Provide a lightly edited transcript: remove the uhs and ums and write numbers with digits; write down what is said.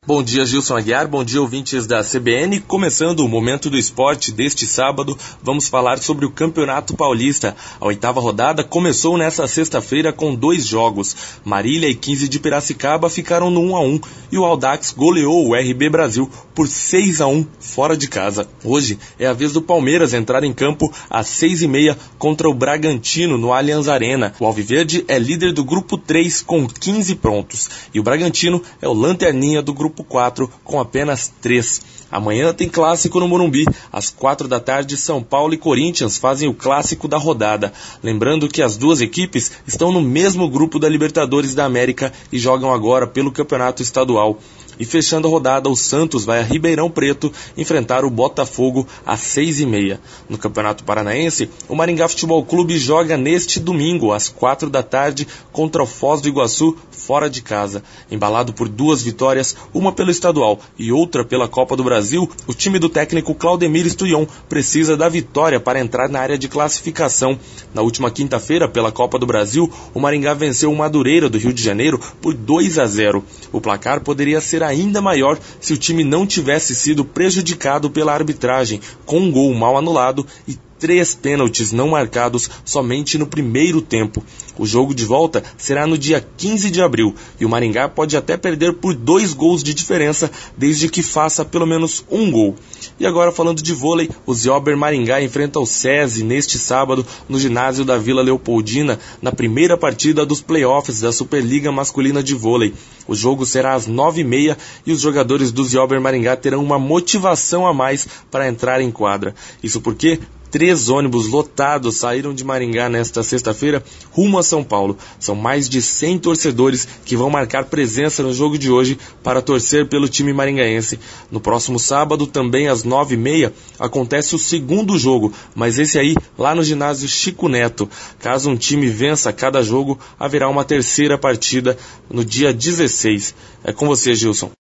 Bom dia, Gilson Aguiar, bom dia, ouvintes da CBN. Começando o Momento do Esporte deste sábado, vamos falar sobre o Campeonato Paulista. A 8ª rodada começou nesta sexta-feira com 2 jogos. Marília e 15 de Piracicaba ficaram no 1-1 e o Audax goleou o RB Brasil por 6-1 fora de casa. Hoje é a vez do Palmeiras entrar em campo às 6h30 contra o Bragantino no Allianz Arena. O Alviverde é líder do Grupo 3 com 15 pontos e o Bragantino é o lanterninha do Grupo 4 com apenas 3. Amanhã tem clássico no Morumbi. Às 4 da tarde, São Paulo e Corinthians fazem o clássico da rodada. Lembrando que as duas equipes estão no mesmo grupo da Libertadores da América e jogam agora pelo Campeonato Estadual. E fechando a rodada, o Santos vai a Ribeirão Preto enfrentar o Botafogo às 6h30. No Campeonato Paranaense, o Maringá Futebol Clube joga neste domingo, às 4 da tarde, contra o Foz do Iguaçu, fora de casa. Embalado por 2 vitórias, uma pelo estadual e outra pela Copa do Brasil, o time do técnico Claudemir Stuyon precisa da vitória para entrar na área de classificação. Na última quinta-feira, pela Copa do Brasil, o Maringá venceu o Madureira do Rio de Janeiro por 2-0. O placar poderia ser ainda maior se o time não tivesse sido prejudicado pela arbitragem, com um gol mal anulado e 3 pênaltis não marcados somente no primeiro tempo. O jogo de volta será no dia 15 de abril e o Maringá pode até perder por 2 gols de diferença desde que faça pelo menos um gol. E agora falando de vôlei, o Ziober Maringá enfrenta o SESI neste sábado no ginásio da Vila Leopoldina na primeira partida dos playoffs da Superliga Masculina de Vôlei. O jogo será às 9h30 e os jogadores do Ziober Maringá terão uma motivação a mais para entrar em quadra. Isso porque 3 ônibus lotados saíram de Maringá nesta sexta-feira rumo a São Paulo. São mais de 100 torcedores que vão marcar presença no jogo de hoje para torcer pelo time maringaense. No próximo sábado, também às 9h30, acontece o segundo jogo, mas esse aí lá no ginásio Chico Neto. Caso um time vença cada jogo, haverá uma terceira partida no dia 16. É com você, Gilson.